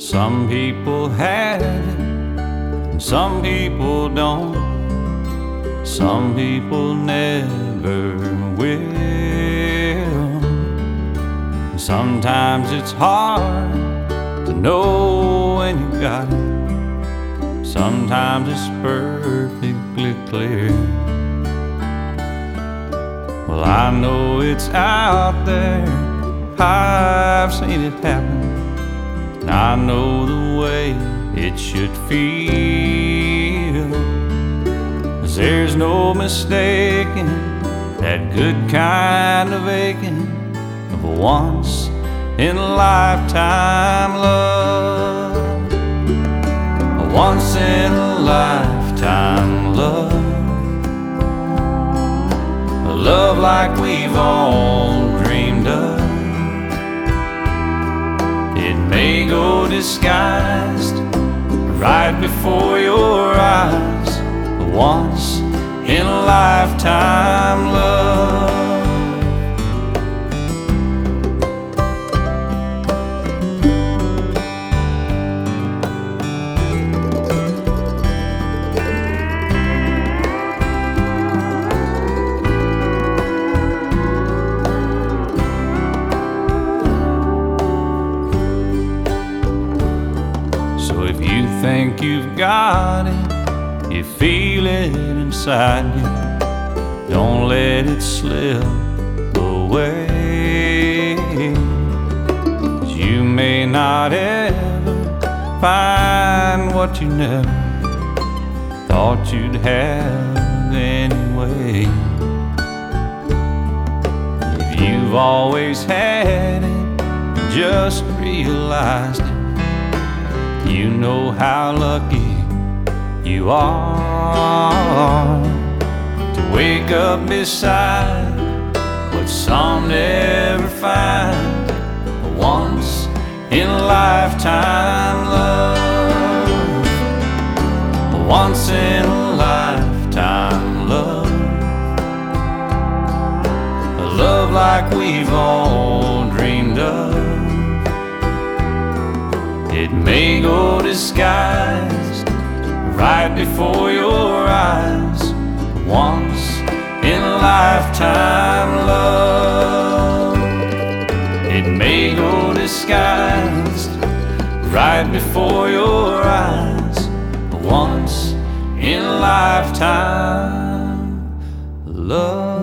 Some people have it, and some people don't. Some people never will. Sometimes it's hard to know when you got it. Sometimes it's perfectly clear. Well, I know it's out there, I've seen it happen, and I know the way it should feel. 'Cause there's no mistaking that good kind of aching of a once-in-a-lifetime love. A once-in-a-lifetime love. A love like we've all dreamed of. It may go disguised right before your eyes. A once-in-a-lifetime love. So if you think you've got it, you feel it inside you, don't let it slip away. 'Cause you may not ever find what you never thought you'd have anyway. If you've always had it, just realized it, you know how lucky you are to wake up beside what some never find. A once-in-a-lifetime love. A once-in-a-lifetime love. A love like we've all dreamed of. It may go disguised right before your eyes. Once-in-a-lifetime love. It may go disguised right before your eyes. Once-in-a-lifetime love.